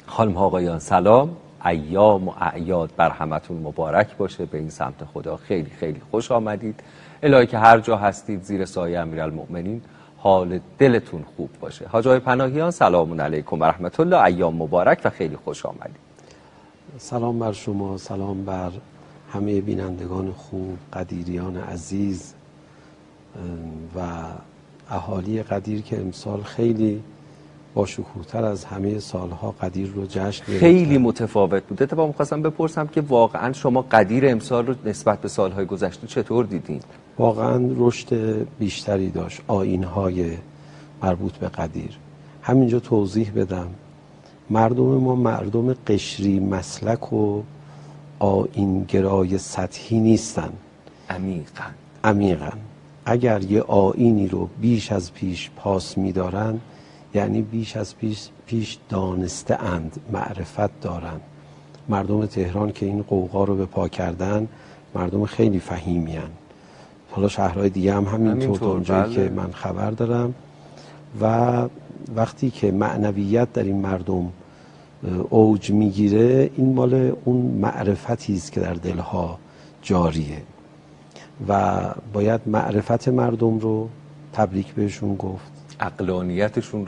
خانم ها آقایان سلام، ایام و اعیاد بر همتون مبارک باشه. به این سمت خدا خیلی خیلی خوش آمدید. الهی که هر جا هستید زیر سایه امیرالمؤمنین حال دلتون خوب باشه. حاج آقای پناهیان سلام علیکم و رحمت الله، ایام مبارک و خیلی خوش آمدید. سلام بر شما، سلام بر همه بینندگان خوب، قدیریان عزیز و اهالی قدیر که امسال خیلی با شکوه‌تر از همه سالها قدیر رو جشن گرفتن. خیلی متفاوت بود. اتفاقا می‌خواستم بپرسم که واقعا شما قدیر امسال رو نسبت به سالهای گذشته چطور دیدین؟ واقعا رشد بیشتری داشت آیین‌های مربوط به قدیر. همینجا توضیح بدم، مردم ما مردم قشری مسلک و آیین‌گرای سطحی نیستن. عمیقاً اگر یه آیینی رو بیش از پیش پاس می‌دارن یعنی بیش از پیش دانسته اند، معرفت دارن. مردم تهران که این قوقا رو به پا کردن مردم خیلی فهیمی هن. حالا شهرهای دیگه هم همینطور تا اونجایی که من خبر دارم. و وقتی که معنویت در این مردم اوج میگیره این مال اون معرفتی است که در دلها جاریه و باید معرفت مردم رو تبریک بهشون گفت، عقلانیتشون رو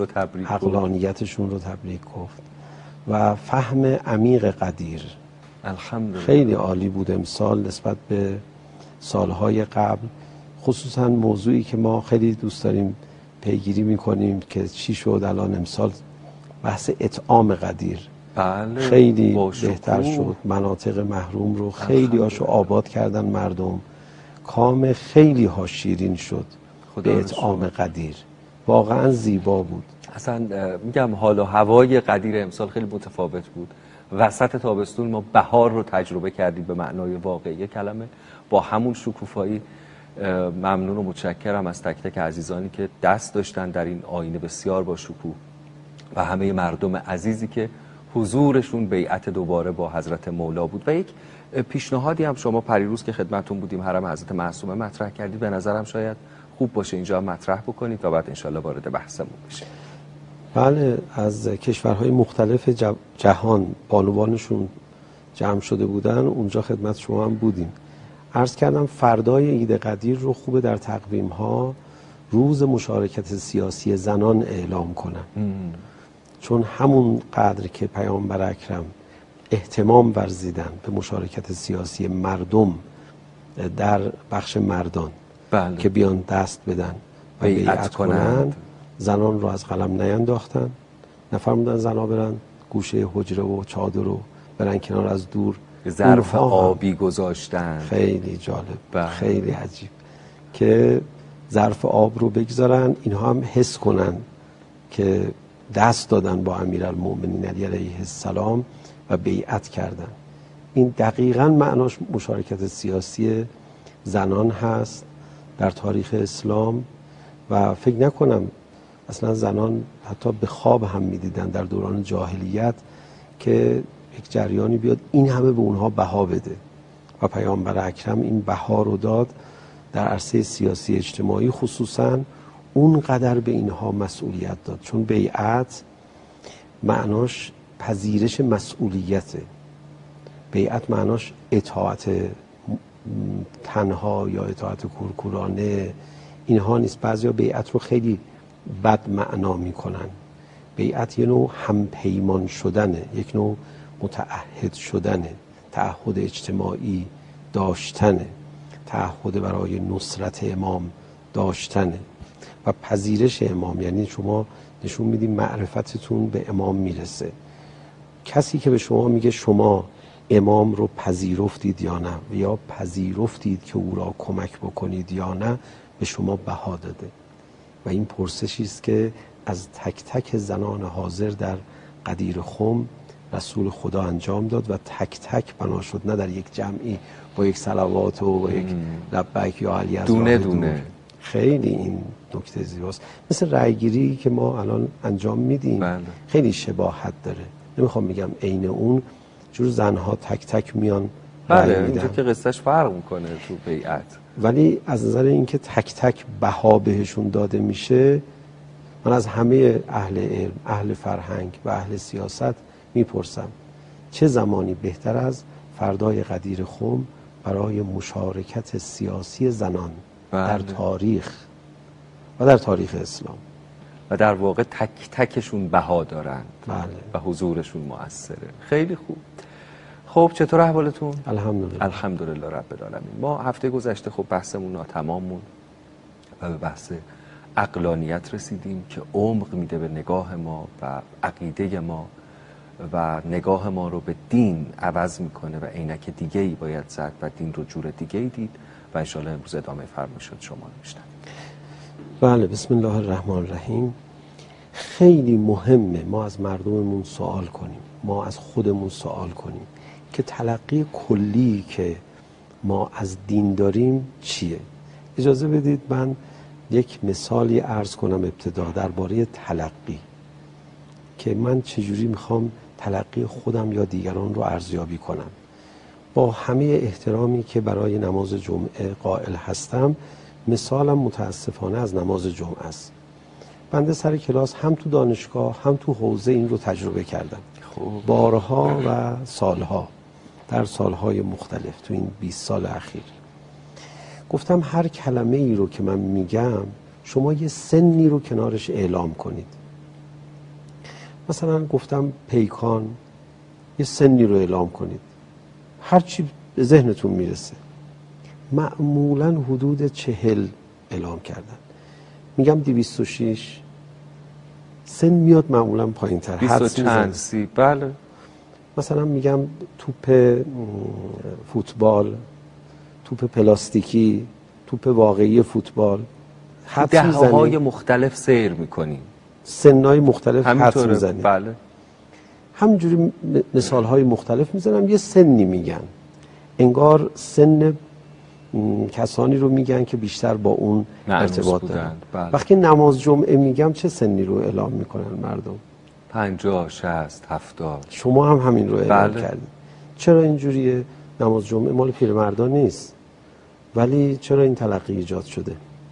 تبریک گفت و فهم عمیق قدیر. الحمدلله خیلی عالی بود امسال نسبت به سالهای قبل، خصوصا موضوعی که ما خیلی دوست داریم پیگیری میکنیم که چی شد الان امسال، بحث اطعام قدیر. بله، خیلی بهتر شد. مناطق محروم رو خیلی هاشو آباد کردن مردم، کام خیلی ها شیرین شد به اطعام قدیر. واقعا زیبا بود. اصلا میگم حال و هوای قدیر امسال خیلی متفاوت بود. وسط تابستون ما بهار رو تجربه کردیم به معنای واقعی کلمه، با همون شکوفایی. ممنون و متشکرم از تک تک عزیزانی که دست داشتن در این آینه بسیار با شکوه و همه مردم عزیزی که حضورشون بیعت دوباره با حضرت مولا بود. و یک پیشنهادی هم شما پریروز که خدمتون بودیم حرم حضرت معصومه مطرح کردید، به نظرم شاید خوب باشه اینجا مطرح بکنید و بعد انشالله وارد بحثمون بشیم. بله، از کشورهای مختلف جهان بانوانشون جمع شده بودن، اونجا خدمت شما هم بودیم. عرض کردم فردای عید قدیر رو خوبه در تقویم ها روز مشارکت سیاسی زنان اعلام کنن، چون همون قدر که پیامبر اکرم اهتمام ورزیدن به مشارکت سیاسی مردم در بخش مردان، بله، که بیان دست بدن و بیعت کنن، زنان رو از قلم نینداختن، نفرمودن زنها برن گوشه حجره و چادر رو برن کنار از دور، ظرف آبی گذاشتن. خیلی جالب، خیلی عجیب که ظرف آب رو بگذارن، اینها هم حس کنن که دست دادن با امیرالمؤمنین علی علیه السلام و بیعت کردن. این دقیقاً معناش مشارکت سیاسی زنان هست در تاریخ اسلام و فکر نکنم اصلا زنان حتی به خواب هم میدیدن در دوران جاهلیت که یک جریانی بیاد این همه به اونها بها بده و پیامبر اکرم این بها رو داد در عرصه سیاسی اجتماعی، خصوصا اونقدر به اینها مسئولیت داد، چون بیعت معناش پذیرش مسئولیته. بیعت معناش اطاعت تنها یا اطاعت کورکورانه اینها نیست. بعضیا بیعت رو خیلی بد معنا میکنن. بیعت یه نوع همپیمان شدنه، یک نوع متعهد شدنه، تعهد اجتماعی داشتنه، تعهد برای نصرت امام داشتنه و پذیرش امام، یعنی شما نشون میدید معرفتتون به امام میرسه. کسی که به شما میگه شما امام رو پذیرفتید یا نه، یا پذیرفتید که او را کمک بکنید یا نه، به شما بها داده. و این پرسشی است که از تک تک زنان حاضر در قدیر خم رسول خدا انجام داد و تک تک بنا شد، نه در یک جمعی با یک صلوات و یک لبیک یا علی از دونه دونه. خیلی این نکته زیباست. مثل رأیگیری که ما الان انجام میدیم، بله، خیلی شباهت داره. نمیخوام میگم عین اون جور زنها تک تک میان رأی میدن، اینجا که قصهش فرق میکنه تو بیعت، ولی از نظر اینکه تک تک بها بهشون داده میشه، من از همه اهل علم، اهل فرهنگ و اهل سیاست میپرسم چه زمانی بهتر از فردای قدیر خم برای مشارکت سیاسی زنان در تاریخ و در تاریخ اسلام و در واقع تک تکشون بها دارند و حضورشون مؤثره. خیلی خوب. خب چطور احوالتون؟ الحمدلله رب العالمین. ما هفته گذشته خب بحثمون ناتمام موند و به بحث عقلانیت رسیدیم که عمق میده به نگاه ما و عقیده ما و نگاه ما رو به دین عوض میکنه و عینک دیگه ای باید زد و دین رو جور دیگه ای دید و انشالله امروز ادامه فرمایشات شما رو میشنویم. بله، بسم الله الرحمن الرحیم. خیلی مهمه ما از مردممون سوال کنیم، ما از خودمون سوال کنیم که تلقی کلی که ما از دین داریم چیه. اجازه بدید من یک مثالی عرض کنم ابتدا درباره تلقی که من چجوری میخوام تلقی خودم یا دیگران رو ارزیابی کنم. با همه احترامی که برای نماز جمعه قائل هستم، مثالم متاسفانه از نماز جمعه است. بنده سر کلاس هم تو دانشگاه هم تو حوزه این رو تجربه کردم بارها و سالها، در سالهای مختلف تو این 20 سال اخیر. گفتم هر کلمه ای رو که من میگم شما یه سنی رو کنارش اعلام کنید. مثلا گفتم پیکان، یه سنی رو اعلام کنید، هر چی به ذهنتون میرسه. معمولا حدود 40 اعلام کردن. میگم 206 سن میاد معمولا پایین تر، 20 چند 30. بله. مثلا میگم توپ فوتبال، توپ پلاستیکی، توپ واقعی فوتبال، دهه‌های مختلف سیر میکنیم، سن‌های مختلف حدس میزنیم. بله. همینجوری مثال‌های مختلف میزنم، یه سنی میگن، انگار سن کسانی رو میگن که بیشتر با اون ارتباط دارن. بله. وقتی نماز جمعه میگم چه سنی رو اعلام میکنن مردم؟ 50 60 70. شما هم همین رو اعلام بله. کردید. چرا اینجوریه؟ نماز جمعه مال پیرمردان نیست، ولی چرا این تلقی ایجاد شده؟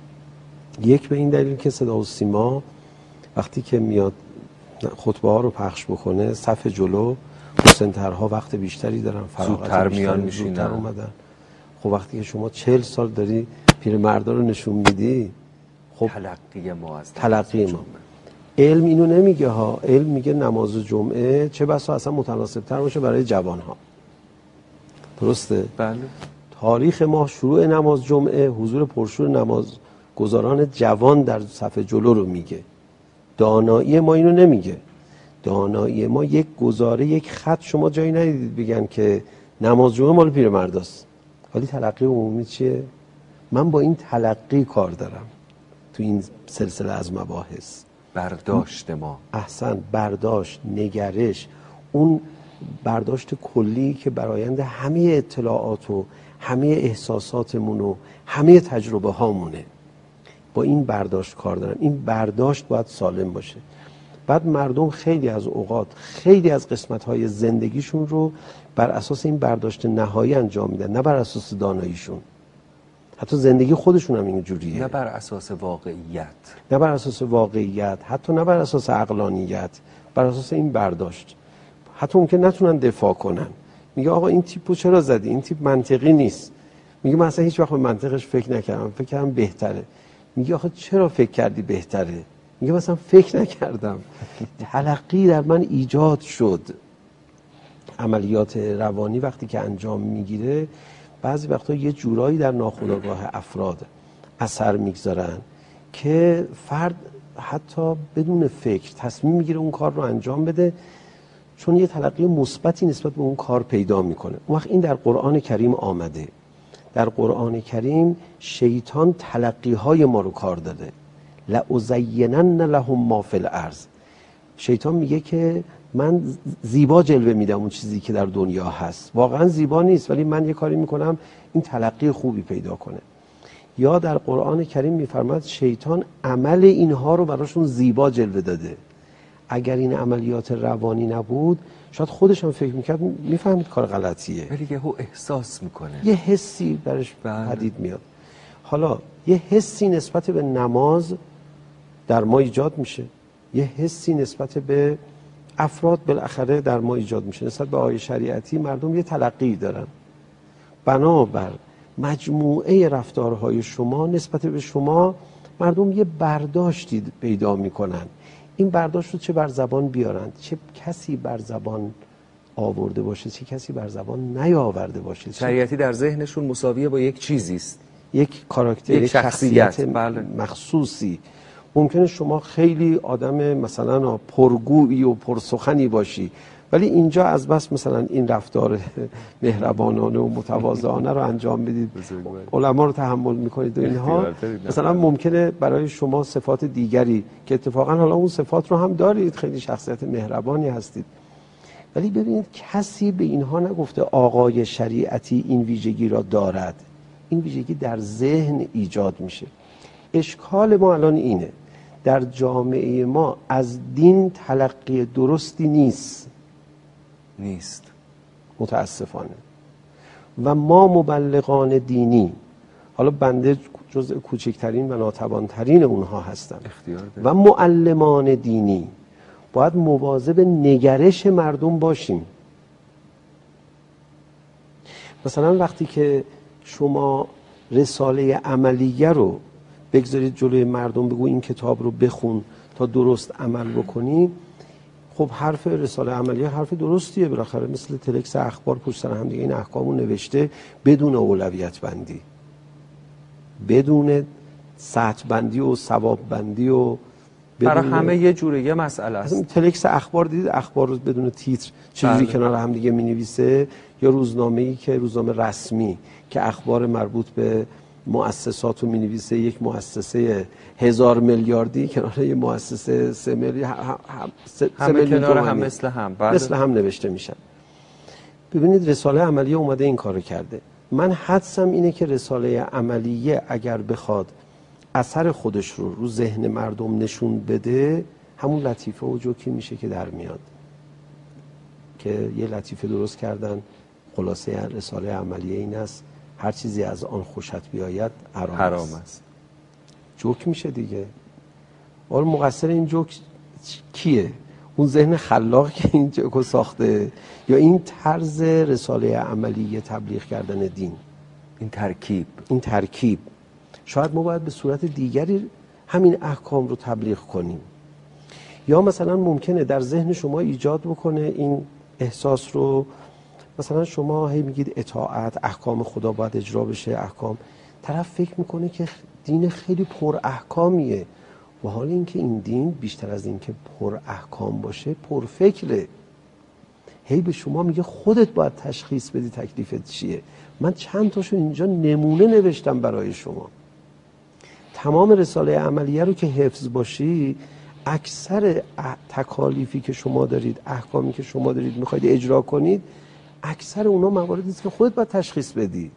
یک به این دلیل که صدا و سیما وقتی که میاد خطبه ها رو پخش بکنه، صف جلو مسن‌ترها وقت بیشتری دارن، زودتر میان میشینن، زودتر اومدن. خب وقتی که شما 40 سال داری پیرمردا رو نشون میدی، خب تلقی ما علم اینو نمیگه ها. علم میگه نماز جمعه چه بسا اصلا متناسب تر باشه برای جوان ها. درسته؟ بله. تاریخ ما شروع نماز جمعه حضور پرشور نماز گزاران جوان در صف جلو رو میگه. دانایی ما اینو نمیگه. دانایی ما یک گزاره، یک خط، شما جایی ندیدید بگن که نماز جمعه مال پیرمرداست. ولی تلقی عمومی چیه؟ من با این تلقی کار دارم تو این سلسله از مباحث. برداشت ما، احسن، برداشت، نگرش، اون برداشت کلی که برآیند همه اطلاعات و همه احساساتمون و همه تجربه هامونه. با این برداشت کار دارم. این برداشت باید سالم باشه. بعد مردم خیلی از اوقات خیلی از قسمت‌های زندگیشون رو بر اساس این برداشت نهایی انجام میدن، نه بر اساس داناییشون. حتی زندگی خودشون هم اینجوریه، نه بر اساس واقعیت، نه بر اساس واقعیت، حتی نه بر اساس عقلانیت، بر اساس این برداشت. حتی ممکن نتونن دفاع کنن. میگه آقا این تیپو چرا زدی؟ این تیپ منطقی نیست. میگه من اصلا هیچ وقت به منطقش فکر نکردم، فکر کردم بهتره. میگه آخه چرا فکر کردی بهتره؟ میگه مثلا فکر نکردم. تلقی در من ایجاد شد. عملیات روانی وقتی که انجام میگیره بعضی وقتا یه جورایی در ناخودآگاه افراد اثر میگذارن که فرد حتی بدون فکر تصمیم میگیره اون کار رو انجام بده، چون یه تلقی مثبتی نسبت به اون کار پیدا میکنه. اون وقت این در قرآن کریم آمده. در قرآن کریم شیطان تلقی‌های ما رو کار داده. لأزینن لهم ما فی الارض. شیطان میگه که من زیبا جلوه میدم اون چیزی که در دنیا هست. واقعا زیبا نیست، ولی من یه کاری میکنم این تلقی خوبی پیدا کنه. یا در قرآن کریم میفرماد شیطان عمل اینها رو براشون زیبا جلوه داده. اگر این عملیات روانی نبود شاید خودش هم فکر میکرد میفهمید کار غلطیه، ولی یهو احساس میکنه، یه حسی برش پدید میاد. حالا یه حسی نسبت به نماز در ما ایجاد میشه، یه حسی نسبت به افراد بالاخره در ما ایجاد میشه. نسبت به آیه شریعتی مردم یه تلقی دارن، بنابر مجموعه رفتارهای شما نسبت به شما مردم یه برداشتی پیدا میکنن. این برداشت رو چه بر زبان بیارن، چه کسی بر زبان آورده باشه، چه کسی بر زبان نیاورده باشه. شریعتی در ذهنشون مساویه با یک چیزی است، یک کاراکتر، یک شخصیت مخصوصی. ممکنه شما خیلی آدم مثلا پرگویی و پرسخنی باشی، ولی اینجا از بس مثلا این رفتار مهربانانه و متواضعانه رو انجام بدید، علما رو تحمل میکنید و اینها، مثلا ممکنه برای شما صفات دیگری که اتفاقا حالا اون صفات رو هم دارید، خیلی شخصیت مهربانی هستید، ولی ببینید کسی به اینها نگفته آقای شریعتی این ویژگی را دارد. این ویژگی در ذهن ایجاد میشه. اشکال ما الان اینه، در جامعه ما از دین تلقی درستی نیست متاسفانه، و ما مبلغان دینی، حالا بنده جزء کوچکترین و ناتوانترین اونها هستم، و معلمان دینی باید مواظب نگرش مردم باشیم. مثلا وقتی که شما رساله عملیه رو بگذارید جلوی مردم، بگو این کتاب رو بخون تا درست عمل بکنی، خب حرف رساله عملیه حرف درستیه، بالاخره مثل تلکس اخبار پشت سر هم دیگه این احکامو نوشته بدون اولویت بندی، بدون سطح بندی و ثواب بندی و برای همه یه جوره یه مسئله است. تلکس اخبار دیدید، اخبار رو بدون تیتر چجوری کنار هم دیگه می‌نویسه، یا روزنامه‌ای که روزنامه رسمی که اخبار مربوط به مؤسسات رو می‌نویسه، یک مؤسسه 1000 میلیاردی کنار یه مؤسسه 3 میلیارد، همه کنار هم مثل هم مثل هم نوشته میشن. ببینید رساله عملیه اومده این کارو کرده. من حدسم اینه که رساله عملیه اگر بخواد اثر خودش رو ذهن مردم نشون بده، همون لطیفه و جوکی میشه که در میاد، که یه لطیفه درست کردن، خلاصه رساله عملیه این است: هر چیزی از آن خوشت بیاید حرام است. جوک میشه دیگه. حالا مقصر این جوک کیه؟ اون ذهن خلاق که این جوکو ساخته، یا این طرز رساله عملیه تبلیغ کردن دین؟ این ترکیب. شاید ما باید به صورت دیگری همین احکام رو تبلیغ کنیم. یا مثلا ممکنه در ذهن شما ایجاد بکنه این احساس رو، مثلا شما هی میگید اطاعت، احکام خدا باید اجرا بشه، احکام، طرف فکر میکنه که دین خیلی پر احکامیه، و حال اینکه این دین بیشتر از این که پر احکام باشه پر فکره. هی به شما میگه خودت باید تشخیص بدی تکلیفت چیه. من چند تاشو اینجا نمونه نوشتم برای شما. تمام رساله عملیه رو که حفظ باشی، اکثر تکالیفی که شما دارید، احکامی که شما دارید میخواید اجرا کنید، اکثر اونا مواردی است که خودت باید تشخیص بدی.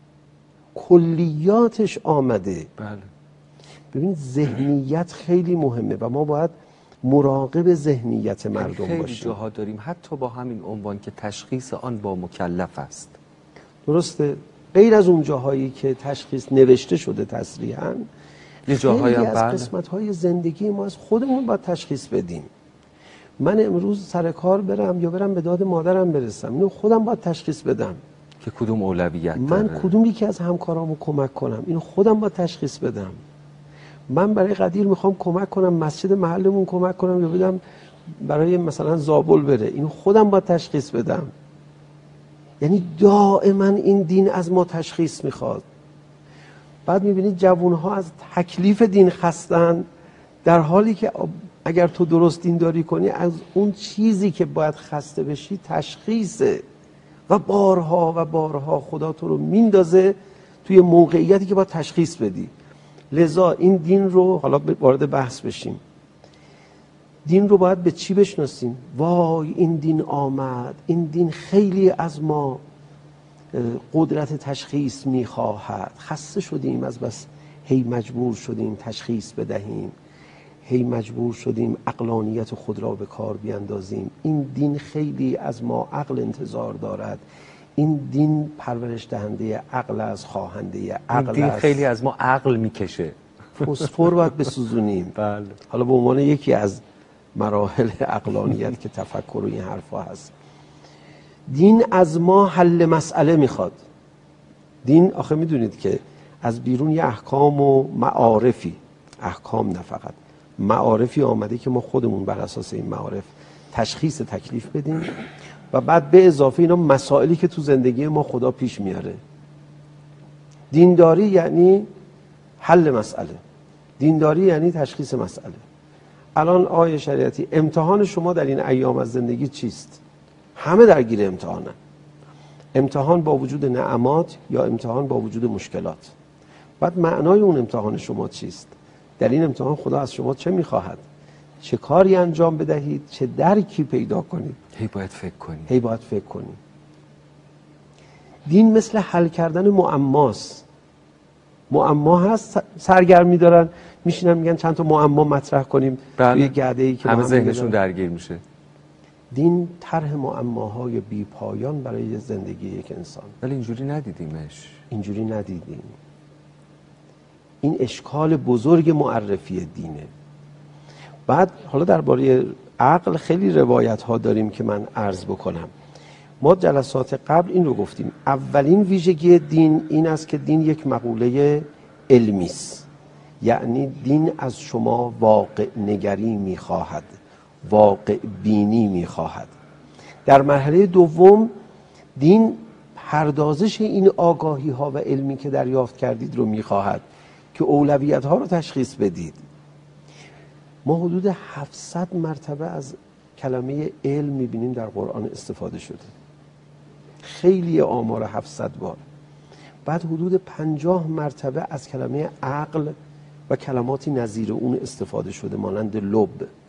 کلیاتش آمده. بله. ببینید ذهنیت خیلی مهمه و ما باید مراقب ذهنیت مردم باشیم. خیلی جاها داریم حتی با همین عنوان که تشخیص آن با مکلف است. درسته. غیر از اون جاهایی که تشخیص نوشته شده تصریحاً، یه جاهایی هم از قسمت‌های زندگی ما از خودمون باید تشخیص بدیم. من امروز سر کار برم یا برم به داد مادرم برسم، اینو خودم باید تشخیص بدم که کدوم اولویت من داره. کدوم یکی از همکارامو کمک کنم، اینو خودم باید تشخیص بدم. من برای قدیر میخوام کمک کنم مسجد محلمون کمک کنم یا بدم برای مثلا زابل بره، اینو خودم باید تشخیص بدم. یعنی دائما این دین از ما تشخیص میخواد. بعد میبینید جوانها از تکلیف دین خستن، در حالی که اگر تو درست دینداری کنی از اون چیزی که باید خسته بشی تشخیصه، و بارها و بارها خدا تو رو میندازه توی موقعیتی که باید تشخیص بدی. لذا این دین رو، حالا وارد بحث بشیم، دین رو باید به چی بشناسیم؟ وای این دین آمد، این دین خیلی از ما قدرت تشخیص میخواهد. خسته شدیم از بس هی مجبور شدیم تشخیص بدهیم، هی مجبور شدیم عقلانیت خود را به کار بیاندازیم. این دین خیلی از ما عقل انتظار دارد، این دین پرورش دهنده عقل از خواهنده عقل است. این دین خیلی از ما عقل میکشه. فسفر باید بسوزونیم. بله. حالا به عنوان یکی از مراحل عقلانیت که تفکر و این حرفا هست. دین از ما حل مسئله میخواد. دین آخه میدونید که از بیرون یه احکام و معارفی، احکام نه فقط معارفی آمده که ما خودمون بر اساس این معارف تشخیص تکلیف بدیم و بعد به اضافه اینا مسائلی که تو زندگی ما خدا پیش میاره. دینداری یعنی حل مسئله، دینداری یعنی تشخیص مسئله. الان آیه شریعتی امتحان شما در این ایام از زندگی چیست؟ همه درگیر امتحانن. امتحان با وجود نعمات یا امتحان با وجود مشکلات. بعد معنای اون امتحان شما چیست؟ در این امتحان خدا از شما چه میخواهد؟ چه کاری انجام بدهید؟ چه درکی پیدا کنید؟ هی باید فکر کنید. هی باید فکر کنید. دین مثل حل کردن معماست. معما هست، سرگرمی دارن، میشینن میگن چند تا معما مطرح کنیم توی گرده‌ای که همه ذهنشون درگیر میشه. دین طرح معماهای بی پایان برای زندگی یک انسان. ولی اینجوری ندیدیمش. اینجوری ندیدیم. این اشکال بزرگ معرفی دینه. بعد حالا درباره عقل خیلی روایت ها داریم که من عرض بکنم. ما جلسات قبل این رو گفتیم، اولین ویژگی دین این است که دین یک مقوله علمی است. یعنی دین از شما واقع نگری میخواهد، واقع بینی میخواهد. در مرحله دوم دین پردازش این آگاهی ها و علمی که دریافت کردید رو میخواهد که اولویت ها رو تشخیص بدید. ما حدود 700 مرتبه از کلمه علم میبینیم در قرآن استفاده شده. خیلی آمار 700 بار. بعد حدود 50 مرتبه از کلمه عقل و کلماتی نظیر اون استفاده شده، مانند لب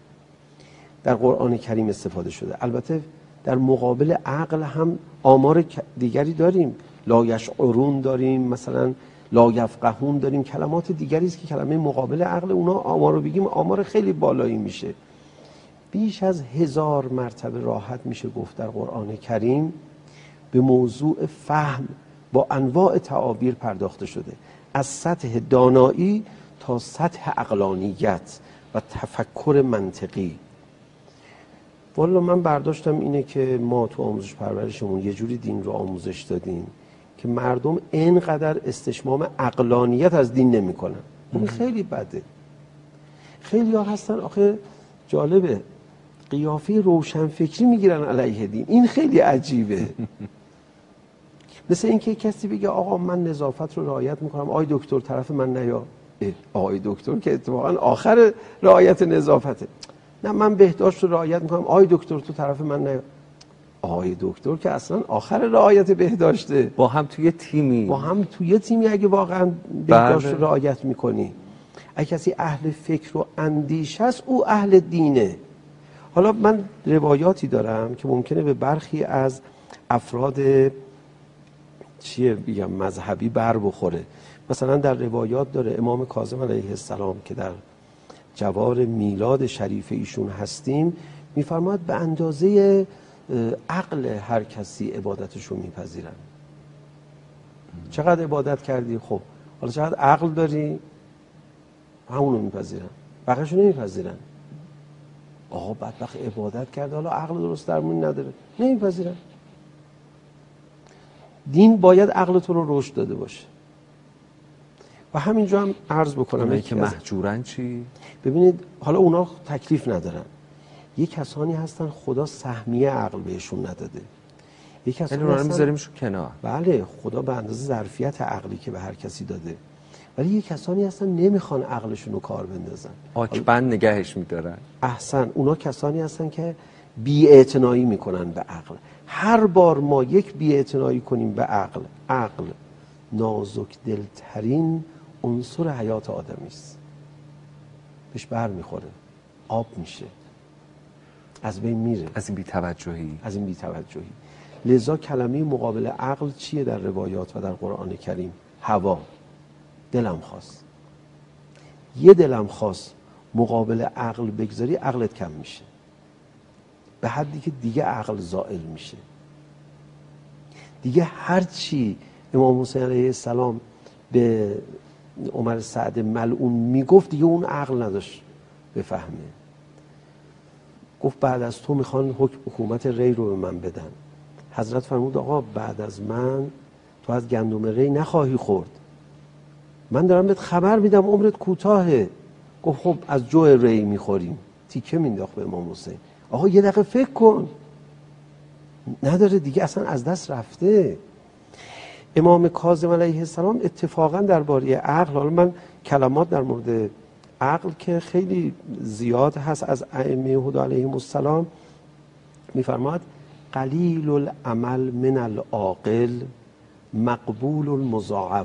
در قرآن کریم استفاده شده. البته در مقابل عقل هم آمار دیگری داریم، لا یشعرون داریم، مثلا لا یفقهون داریم، کلمات دیگری است که کلمه مقابل عقل، اونا آمار رو بگیم آمار خیلی بالایی میشه. بیش از 1000 مرتبه راحت میشه گفت در قرآن کریم به موضوع فهم با انواع تعابیر پرداخته شده، از سطح دانایی تا سطح عقلانیت و تفکر منطقی. والا من برداشتم اینه که ما تو آموزش پرورشمون یه جوری دین رو آموزش دادیم که مردم اینقدر استشمام عقلانیت از دین نمی کنن. اون خیلی بده. خیلی ها هستن آخه جالبه قیافه روشنفکری میگیرن علیه دین. این خیلی عجیبه. مثل اینکه کسی بگه آقا من نظافت رو رعایت میکنم، آقای دکتر طرف من نیا. آقای دکتر که اتفاقا آخر رعایت نظافته. نه من بهداشت رو رعایت میکنم، آقای دکتر تو طرف من نیا. آقای دکتر که اصلا آخر رعایت بهداشته. با هم توی تیمی اگه واقعا بهداشت رو رعایت میکنی. اگه کسی اهل فکر و اندیشه است او اهل دینه. حالا من روایاتی دارم که ممکنه به برخی از افراد مذهبی بر بخوره. مثلا در روایات داره امام کاظم علیه السلام که در جوار میلاد شریف ایشون هستیم میفرماید به اندازه عقل هر کسی عبادتشو میپذیرن. چقدر عبادت کردی؟ خب حالا چقدر عقل داری؟ همونو میپذیرن، بقیه‌شو نمیپذیرن. آقا بدبخت عبادت کرده حالا عقل درست درمون نداره، نمیپذیرن. دین باید عقل تو رو رشد داده باشه. و همینجا هم عرض بکنم اونایی که محجورن چی؟ ببینید حالا اونا تکلیف ندارن. یه کسانی هستن خدا سهمیه عقل بهشون نداده. یه کسانی هستن میذاریمشون کنار. بله خدا به اندازه ظرفیت عقلی که به هر کسی داده. ولی یه کسانی هستن نمیخوان عقلشون رو کار بندازن، آکبند نگهش میدارن. احسن. اونا کسانی هستن که بی‌اعتنایی میکنن به عقل. هر بار ما یک بی‌اعتنایی کنیم به عقل، عقل نازک دلترین عنصر حیات آدمی است، بهش بر میخوره، آب میشه، از بین میره. از این بی‌توجهی. لذا کلمه مقابل عقل چیه در روایات و در قرآن کریم؟ هوا. دلم خواست. یه دلم خواست مقابل عقل بگذاری عقلت کم میشه به حدی که دیگه عقل زائل میشه. دیگه هر چی امام حسین علیه السلام به عمر سعد ملعون میگفت دیگه اون عقل نداشت بفهمه. گفت بعد از تو میخوان حکومت ری رو به من بدن. حضرت فرمود آقا بعد از من تو از گندم ری نخواهی خورد، من دارم بهت خبر میدم عمرت کوتاهه. گفت خب از جو ری میخوریم. تیکه مینداخت به امام حسین. آقا یه دقیقه فکر کن، نداره دیگه، اصلا از دست رفته. امام کاظم علیه السلام اتفاقا درباره عقل، حالا من کلمات در مورد عقل که خیلی زیاد هست از ائمه هدی علیهم السلام، میفرماد قلیل العمل من العاقل مقبول المضاعف.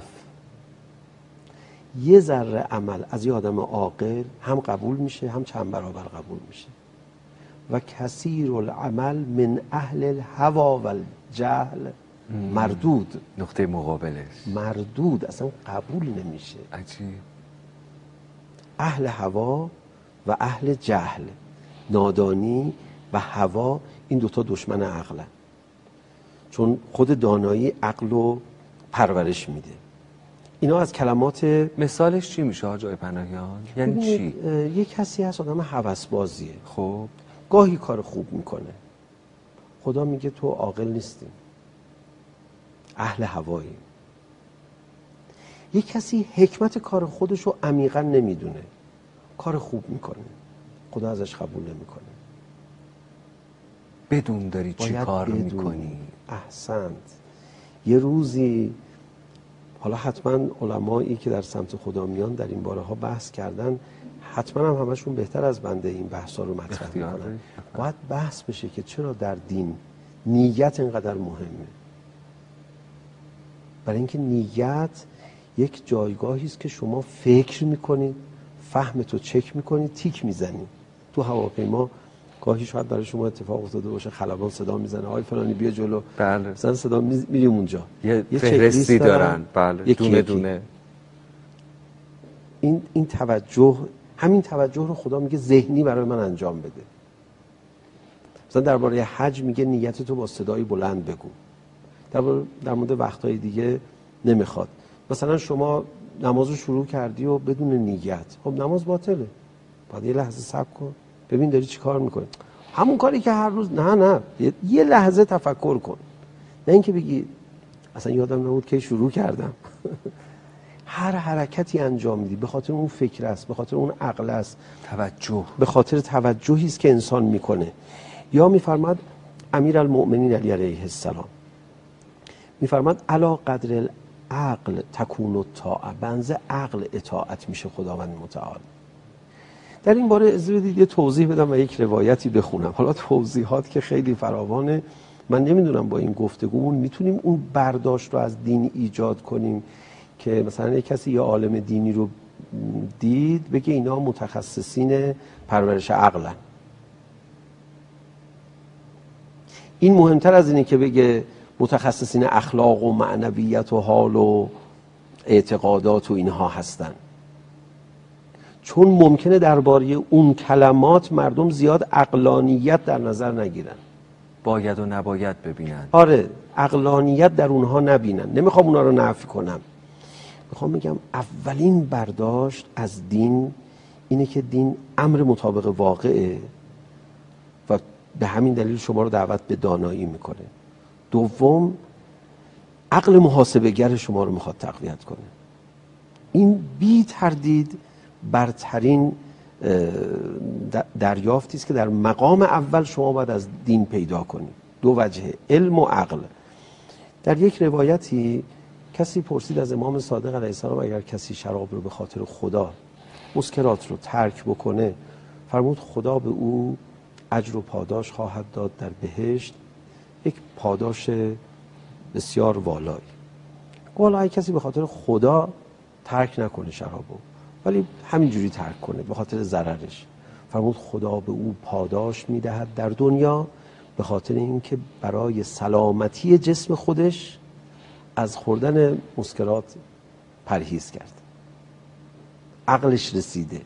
یه ذره عمل از یه آدم عاقل هم قبول میشه هم چند برابر قبول میشه. و کثیر العمل من اهل الهوى و الجهل مردود. نقطه مقابلش مردود، اصلا قبول نمیشه. عجیب. اهل هوا و اهل جهل، نادانی و هوا، این دوتا دشمن عقلن، چون خود دانایی عقل رو پرورش میده. اینا از کلمات. مثالش چی میشه حاج آقای پناهیان؟ یعنی چی؟ یه کسی هست آدم هوسبازیه، خب گاهی کار خوب میکنه، خدا میگه تو عاقل نیستی، اهل هوایی. یه کسی حکمت کار خودش رو عمیقا نمیدونه، کار خوب میکنه، خدا ازش قبول نمیکنه. بدون داری چی کار میکنی. احسنت. یه روزی، حالا حتما علمایی که در سمت خدا میان در این باره ها بحث کردن، حتما هم همشون بهتر از بنده این بحث ها رو مطرح میکنن. باید بحث بشه که چرا در دین نیت اینقدر مهمه. برای اینکه نیت یک جایگاهی است که شما فکر میکنید، فهمتو چک میکنید، تیک میزنید. تو هواپیما گاهی شاید برای شما اتفاق افتاده باشه، خلبان صدا میزنه آقای فلانی بیا جلو، بله، مثلا صدا میریم اونجا، یه فهرستی دارن، بله، دونه دونه. این توجه، همین توجه رو خدا میگه ذهنی برای من انجام بده. مثلا درباره حج میگه نیت تو با صدای بلند بگو. در مورد وقتهای دیگه نمیخواد. مثلا شما نماز رو شروع کردی و بدون نیت، خب نماز باطله. باید یه لحظه صبر کن ببین داری چی کار میکنی، همون کاری که هر روز. نه یه لحظه تفکر کن، نه اینکه بگی اصلا یادم نبود که شروع کردم. هر حرکتی انجام میدی به خاطر اون فکر است، به خاطر اون عقل است، توجه، به خاطر توجهی است که انسان میکنه. یا میفرماد امیرالمؤمنین علی علیه السلام میفرماد علا قدر العقل تکون الطاعه، بنزه عقل اطاعت میشه خداوند متعال. در این باره اجازه بدید یه توضیح بدم و یک روایتی بخونم. حالا توضیحات که خیلی فراوانه، من نمیدونم با این گفتگومون میتونیم اون برداشت رو از دین ایجاد کنیم که مثلا یک کسی یه عالم دینی رو دید بگه اینا متخصصین پرورش عقلن. این مهمتر از اینه که بگه متخصصین اخلاق و معنویت و حال و اعتقادات و اینها هستن، چون ممکنه درباره اون کلمات مردم زیاد عقلانیت در نظر نگیرن، باید و نباید ببینن. آره، عقلانیت در اونها نبینن. نمیخوام اونا رو نفی کنم، میخوام بگم اولین برداشت از دین اینه که دین امر مطابق واقعه و به همین دلیل شما رو دعوت به دانایی میکنه. دوم، عقل محاسبه‌گر شما رو میخواد تقویت کنه. این بی تردید برترین دریافتی است که در مقام اول شما باید از دین پیدا کنید. دو وجه، علم و عقل. در یک روایتی کسی پرسید از امام صادق علیه السلام اگر کسی شراب رو به خاطر خدا، مسکرات رو ترک بکنه، فرمود خدا به او اجر و پاداش خواهد داد در بهشت، یک پاداش بسیار والایی. والا اگه کسی به خاطر خدا ترک نکنه شرابو، ولی همینجوری ترک کنه به خاطر ضررش، فرمود خدا به او پاداش میدهد در دنیا به خاطر اینکه برای سلامتی جسم خودش از خوردن مسکرات پرهیز کرد، عقلش رسیده.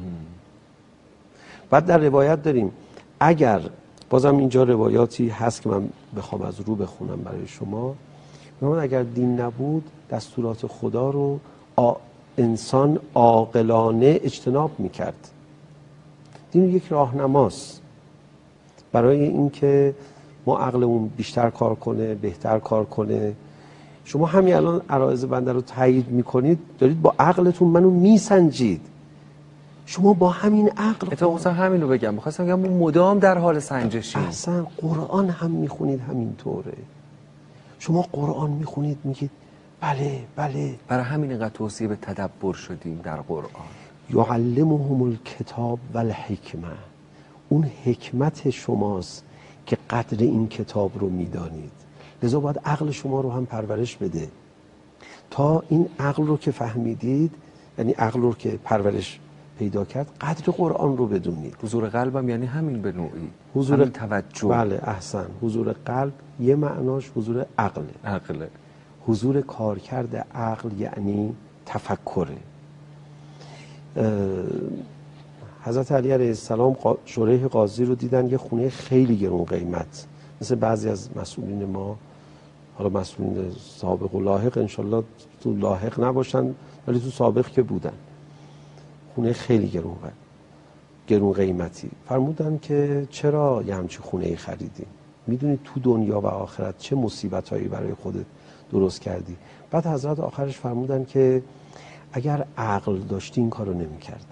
بعد در روایت داریم، اگر بازم اینجا روایاتی هست که من بخوام از رو بخونم برای شما، اگر دین نبود دستورات خدا رو انسان عاقلانه اجتناب میکرد. دین یک راهنماست، برای اینکه ما عقلمون بیشتر کار کنه، بهتر کار کنه. شما همین الان عرایض بنده رو تایید میکنید، دارید با عقلتون منو میسنجید. شما با همین عقل اتفاقا همین رو بگم، می‌خواستم بگم ما مدام در حال سنجشیم. اصلا قرآن هم میخونید همینطوره. شما قرآن میخونید میگید بله بله. برای همین اینقدر توصیه به تدبر شدیم در قرآن. یعلمهم الکتاب و الحکمه. اون حکمت شماست که قدر این کتاب رو میدانید. لذا باید عقل شما رو هم پرورش بده تا این عقل رو که فهمیدید، یعنی عقل رو که پرورش پیدا کرد، قدر قرآن رو بدونید. حضور قلبم یعنی همین به نوعی حضور همین توجه. بله احسن. حضور قلب یه معناش حضور عقله. حضور کارکرد عقل یعنی تفکره. حضرت علی علیه السلام شریح قاضی رو دیدن، یه خونه خیلی گرون قیمت، مثل بعضی از مسئولین ما، حالا مسئولین سابق و لاحق، انشالله تو لاحق نباشن ولی تو سابق که بودن، خونه خیلی گرون قیمتی. فرمودن که چرا یه همچی خونه ای خریدی؟ میدونی تو دنیا و آخرت چه مصیبت هایی برای خودت درست کردی؟ بعد حضرت آخرش فرمودن که اگر عقل داشتی این کارو نمی کردی،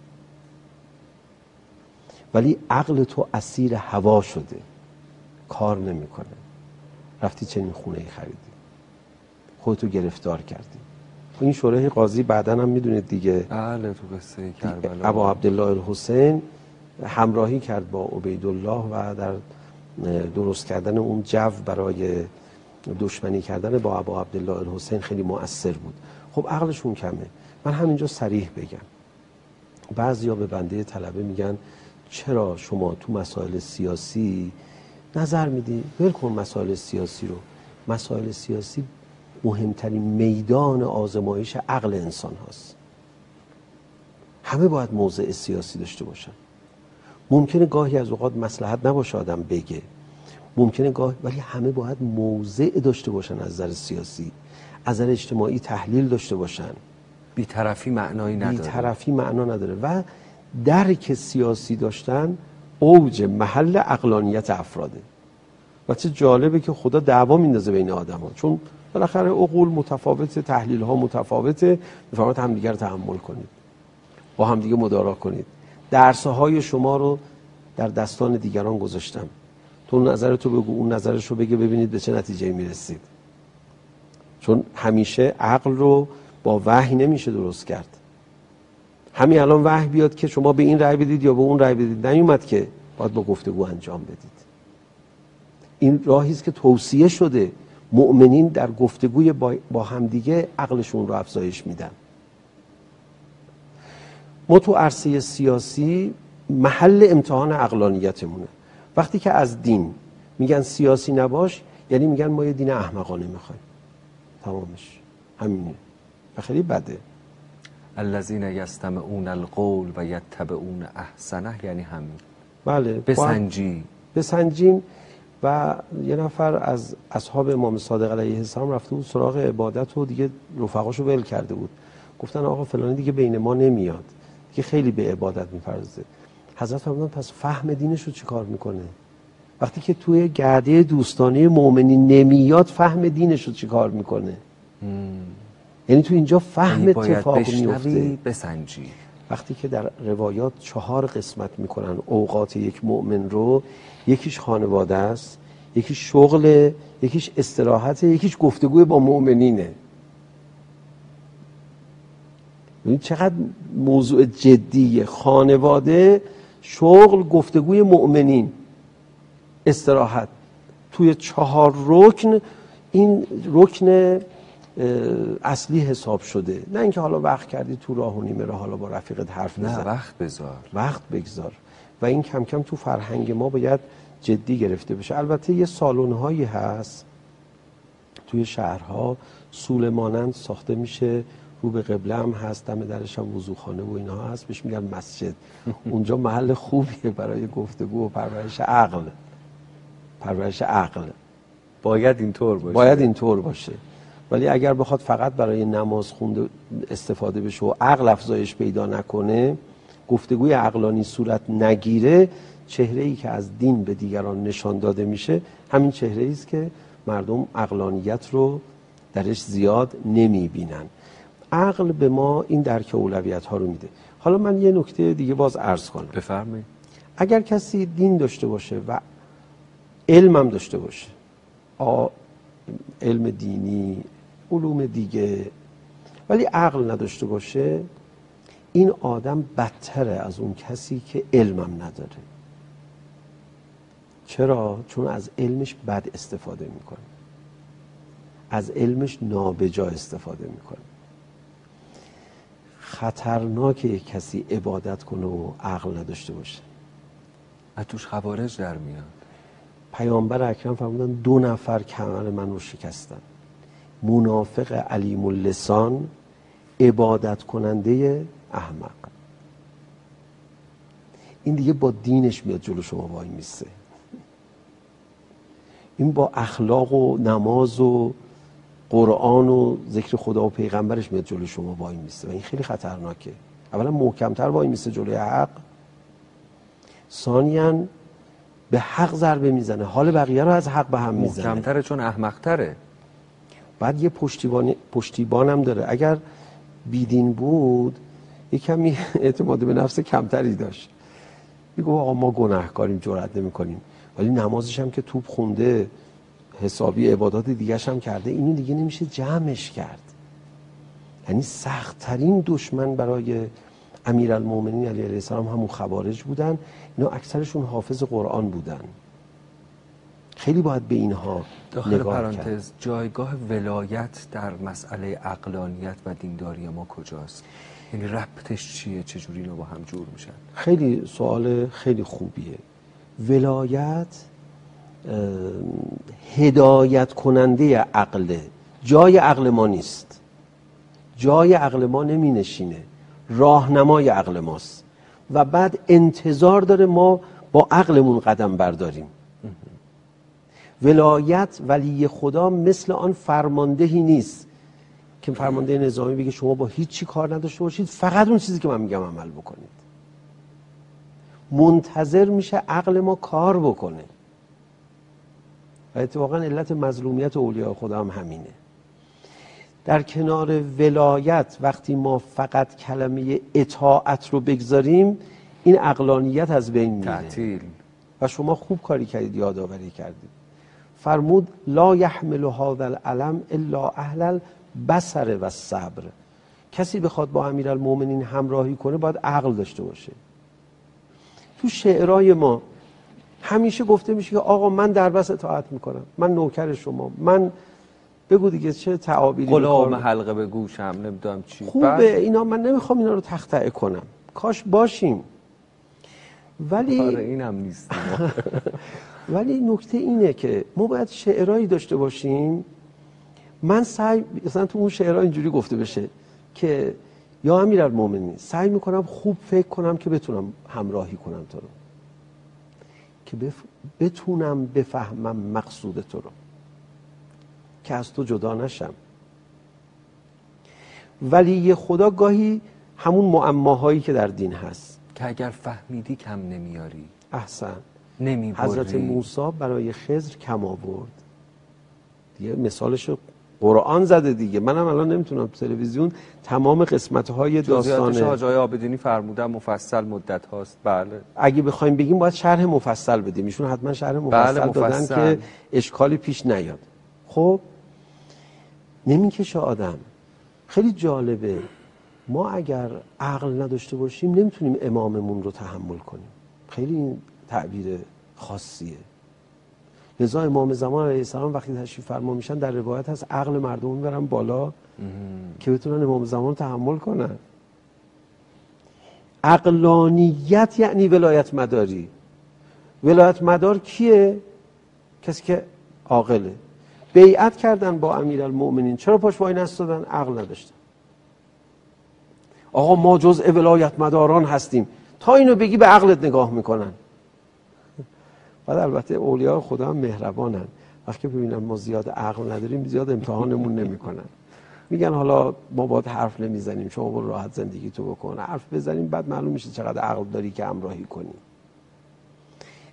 ولی عقل تو اسیر هوا شده، کار نمیکنه، رفتی چنین خونه ای خریدی، خودتو گرفتار کردی. این شریح قاضی بعداً هم میدونید دیگه، بله تو قصه کربلا ابا عبدالله الحسین همراهی کرد با عبیدالله و در درست کردن اون جو برای دشمنی کردن با ابا عبدالله الحسین خیلی مؤثر بود. خب عقلشون کمه. من همینجا صریح بگم، بعضیا به بنده طلبه میگن چرا شما تو مسائل سیاسی نظر میدی؟ ول کن مسائل سیاسی رو. مسائل سیاسی مهمترین میدان آزمایش عقل انسان هاست. همه باید موضع سیاسی داشته باشن. ممکنه گاهی از اوقات مصلحت نباشه آدم بگه، ممکنه گاهی، ولی همه باید موضع داشته باشن از نظر سیاسی، از نظر اجتماعی تحلیل داشته باشن. بی‌طرفی معنایی نداره. بی‌طرفی معنا نداره. و درک سیاسی داشتن اوج محل عقلانیت افراده. و چه جالبه که خدا دعوا میندازه بین آدما، چون بالاخره عقول متفاوته، تحلیل ها متفاوته، میفرماد همدیگه رو تحمل کنید، با همدیگه مدارا کنید. درس های شما رو در دستان دیگران گذاشتم، تو نظرتو بگو، اون نظرشو بگه، ببینید به چه نتیجه میرسید. چون همیشه عقل رو با وحی نمیشه درست کرد. همین الان وحی بیاد که شما به این رأی بدید یا به اون رأی بدید، نیومد که باید با گفتگو انجام بدید. این راهی است که توصیه شده، مؤمنین در گفتگوی با همدیگه عقلشون رو افزایش میدن. ما تو عرصه سیاسی محل امتحان عقلانیتمونه. وقتی که از دین میگن سیاسی نباش، یعنی میگن ما یه دین احمقانه میخوایم. تمامش همینه و خیلی بده. الذین یستمعون القول و یتبعون احسنه، یعنی همین. بله، بسنجیم. و یه نفر از اصحاب امام صادق علیه السلام رفته بود سراغ عبادت و دیگه رفقاشو ول کرده بود. گفتن آقا فلانی دیگه بین ما نمیاد، دیگه خیلی به عبادت میپردازه. حضرت فرمودن پس فهم دینش رو چی کار میکنه؟ وقتی که توی گرده دوستانه مؤمنین نمیاد، فهم دینش رو چی کار میکنه؟ یعنی تو اینجا فهم اتفاق میفته. بسنجی. وقتی که در روایات 4 قسمت میکنن اوقات یک مؤمن رو، یکیش خانواده است، یکیش شغل، یکیش استراحت، یکیش گفتگوی با مؤمنینه. ببین چقدر موضوع جدیه. خانواده، شغل، گفتگوی مؤمنین، استراحت. توی 4 رکن این رکن اصلی حساب شده. نه اینکه حالا وقت کردی تو راه و نیمه راه حالا با رفیقت حرف بزن. نه، وقت بگذار. و این کم کم تو فرهنگ ما باید جدی گرفته بشه. البته یه سالن‌هایی هست توی شهرها سوله مانند ساخته میشه، رو به قبله هم هست، دم درش هم وضوخانه و اینها هست، بهش میگن مسجد. اونجا محل خوبیه برای گفتگو و پرورش عقل. باید اینطور باشه. ولی اگر بخواد فقط برای نماز خونده استفاده بشه و عقل افزایش پیدا نکنه، گفتگوی عقلانی صورت نگیره، چهره‌ای که از دین به دیگران نشان داده میشه همین چهره‌ای است که مردم عقلانیت رو درش زیاد نمیبینن. عقل به ما این درک اولویت ها رو میده. حالا من یه نکته دیگه باز عرض کنم. بفرمایید. اگر کسی دین داشته باشه و علم هم داشته باشه، علم دینی، علوم دیگه، ولی عقل نداشته باشه، این آدم بدتره از اون کسی که علمم نداره. چرا؟ چون از علمش بد استفاده میکنه، از علمش نابجا استفاده میکنه. خطرناکه یک کسی عبادت کنه و عقل نداشته باشه. از توش خوارج در میاد. پیامبر اکرم فرمودن 2 نفر کمر من رو شکستن: منافق علیم اللسان، عبادت کننده احمق. این دیگه با دینش میاد جلو شما وای میسته، این با اخلاق و نماز و قرآن و ذکر خدا و پیغمبرش میاد جلو شما وای میسته و این خیلی خطرناکه. اولا محکمتر وای میسته جلوی حق، ثانیاً به حق ضربه میزنه، حال بقیه رو از حق به هم میزنه. محکمتره چون احمقتره. بعد یه پشتیبان هم داره. اگر بیدین بود یه کمی اعتماد به نفس کمتری داشت، میگه آقا ما گناهکاریم جرئت نمی‌کنیم، ولی نمازش هم که توپ خونده، حسابی عبادات دیگه‌ش هم کرده، اینو دیگه نمیشه جمعش کرد. یعنی سخت‌ترین دشمن برای امیرالمومنین علیه السلام همون خوارج بودن. اینا اکثرشون حافظ قرآن بودن. خیلی باید به اینها داخل نگاه پرانتز کرد. جایگاه ولایت در مسئله عقلانیت و دینداری ما کجاست؟ یعنی ربطش چیه؟ چجوری اینا با هم جور میشن؟ خیلی سوال خیلی خوبیه. ولایت هدایت کننده عقله، جای عقل ما نیست، جای عقل ما نمی نشینه، راهنمای عقل ماست و بعد انتظار داره ما با عقلمون قدم برداریم. ولایت ولی خدا مثل آن فرماندهی نیست که فرمانده نظامی بگه شما با هیچ چی کار نداشته باشید، فقط اون چیزی که من میگم عمل بکنید. منتظر میشه عقل ما کار بکنه و اتفاقا علت مظلومیت اولیاء خدا هم همینه. در کنار ولایت وقتی ما فقط کلمه اطاعت رو بگذاریم، این عقلانیت از بین میره. تعطیل. و شما خوب کاری کردید، یادآوری کردید. فرمود لا یحمل هذا العلم الا اهل البصر و الصبر. کسی بخواد با امیرالمومنین همراهی کنه باید عقل داشته باشه. تو شعرهای ما همیشه گفته میشه که آقا من در بس اطاعت میکنم، من نوکر شما، من بگو دیگه چه تعابیری غلام حلقه به گوشم، نمیدونم چی. خوبه اینا، من نمیخوام اینا رو تخطئه کنم، کاش باشیم، ولی آره اینم نیستیم. ولی نکته اینه که ما باید شعرهایی داشته باشیم. من مثلا تو اون شعرها اینجوری گفته بشه که یا امیرالمومنین سعی میکنم خوب فکر کنم که بتونم همراهی کنم تو رو، که بتونم بفهمم مقصود تو رو، که از تو جدا نشم. ولی خدا گاهی همون معماهایی که در دین هست که اگر فهمیدی کم نمیاری. احسن. نمیبری. حضرت موسی برای خضر کم آورد دیگه، مثالش قرآن زده دیگه. منم الان نمیتونم تلویزیون تمام قسمت‌های داستان جزئیاتش حاج آقای عابدینی فرمودن مفصل مدت هاست. بله اگه بخوایم بگیم باید شرح مفصل بدیم، ایشون حتما شرح مفصل دادن که اشکالی پیش نیاد. خب نمیکشه آدم. خیلی جالبه، ما اگر عقل نداشته باشیم نمیتونیم اماممون رو تحمل کنیم. خیلی این تعبیر خاصیه. لذا امام زمان علیه السلام وقتی تشریف فرما میشن در روایت هست عقل مردم میبرن بالا که بتونن امام زمان رو تحمل کنن. عقلانیت یعنی ولایت مداری. ولایت مدار کیه؟ کسی که عاقله. بیعت کردن با امیرالمومنین، چرا پاش وای نستادن؟ عقل نداشتن. آقا ما جزء ولایت مداران هستیم، تا اینو بگی به عقلت نگاه میکنن. بعد البته اولیاء خدا هم مهربانن، وقتی ببینن ما زیاد عقل نداریم زیاد امتحانمون نمیکنن، میگن حالا ما باید حرف نمیزنیم، شما برو راحت زندگی تو بکن. حرف بزنیم بعد معلوم میشه چقدر عقل داری که همراهی کنی.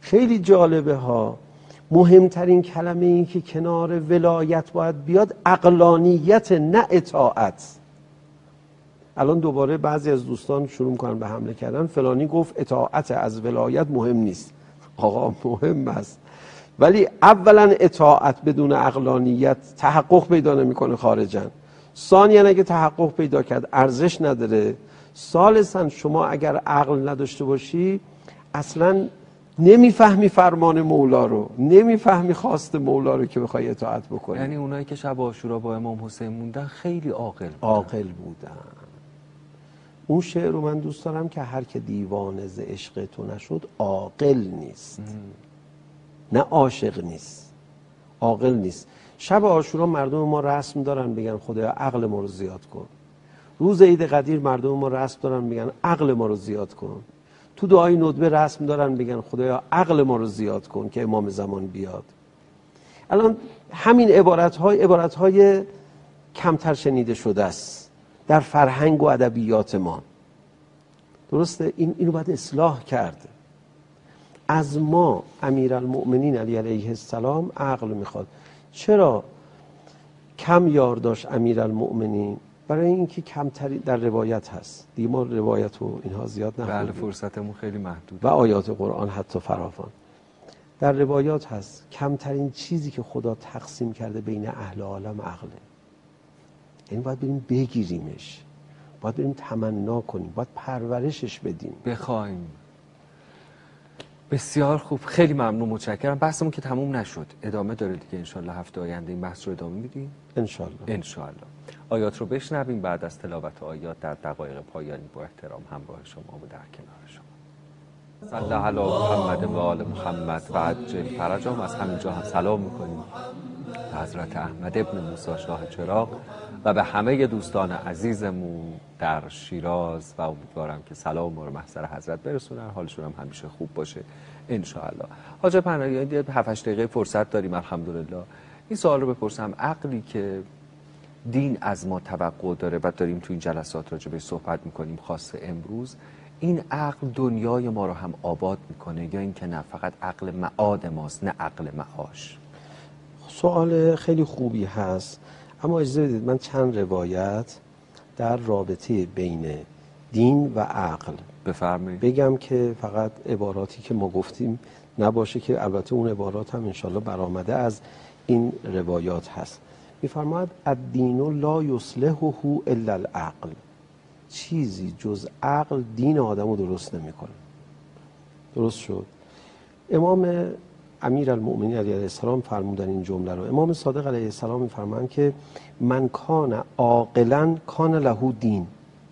خیلی جالبه ها. مهمترین کلمه این که کنار ولایت باید بیاد عقلانیت، نه اطاعت. الان دوباره بعضی از دوستان شروع میکنن به حمله کردن، فلانی گفت اطاعت از ولایت مهم نیست. آقا مهم است، ولی اولا اطاعت بدون عقلانیت تحقق پیدا نمیکنه خارجا. ثانیا اگه تحقق پیدا کرد ارزش نداره. ثالثا شما اگر عقل نداشته باشی اصلا نمیفهمی فرمان مولا رو، نمیفهمی خواست مولا رو که بخوای اطاعت بکنی. یعنی اونایی که شب عاشورا با امام حسین موندن خیلی عاقل بودن. اون شعر رو من دوست دارم که هر که دیوانه ز عشق تو نشد عاقل نیست. نه عاشق نیست، عاقل نیست. شب عاشورا مردم ما رسم دارن بگن خدایا عقل ما رو زیاد کن. روز عید قدیر مردم ما رسم دارن بگن عقل ما رو زیاد کن. تو دعای ندبه رسم دارن بگن خدایا عقل ما رو زیاد کن که امام زمان بیاد. الان همین عبارت‌های کمتر شنیده شده است در فرهنگ و ادبیات ما. درسته؟ اینو باید اصلاح کرد. از ما امیرالمؤمنین علی علیه السلام عقل میخواد. چرا کم یار داشت امیرالمؤمنین؟ برای اینکه کمتری در روایت هست. دیگه ما روایت و اینها زیاد نخوندیم. بله، فرصتمون خیلی محدود و آیات قرآن حتی فراوان. در روایات هست کمترین چیزی که خدا تقسیم کرده بین اهل عالم عقله. یعنی باید بریم بگیریمش، باید بریم تمنا کنیم، باید پرورشش بدیم، بخوایم. بسیار خوب، خیلی ممنون، متشکرم. بحثمون که تموم نشد، ادامه داره دیگه. انشالله هفته آینده این بحث رو ادامه میدیم انشالله. آیات رو بشنویم، بعد از تلاوت آیات در دقایق پایانی با احترام همراه شما و در کنار شما. صلی علی محمد و آل محمد و عجل فرجهم. از همینجا هم سلام میکنیم به حضرت احمد ابن موسی شاه چراغ و به همه دوستان عزیزمون در شیراز و امیدوارم که سلام رو محضر حضرت برسونن، حالشون هم همیشه خوب باشه انشاءالله. حاج پناهی 7-8 دقیقه فرصت داریم الحمدلله. این سوال رو بپرسم، عقلی که دین از ما توقع داره و داریم تو این جلسات راجع بهش صحبت میکنیم خاصه امروز، این عقل دنیای ما رو هم آباد میکنه یا اینکه نه فقط عقل معاد ماست نه عقل معاش؟ سوال خیلی خوبی هست، اما اجازه بدید من چند روایت در رابطه بین دین و عقل بفرمایید بگم که فقط عباراتی که ما گفتیم نباشه، که البته اون عبارات هم انشالله برآمده از این روایات هست. میفرماید الدین لا یصلحه الا العقل، چیزی جز عقل دین آدمو درست نمیکنه. درست شد؟ امام امیرالمؤمنین علیه السلام فرمودن این جمله رو. امام صادق علیه السلام میفرمایند که من کان عاقلا کان له دین.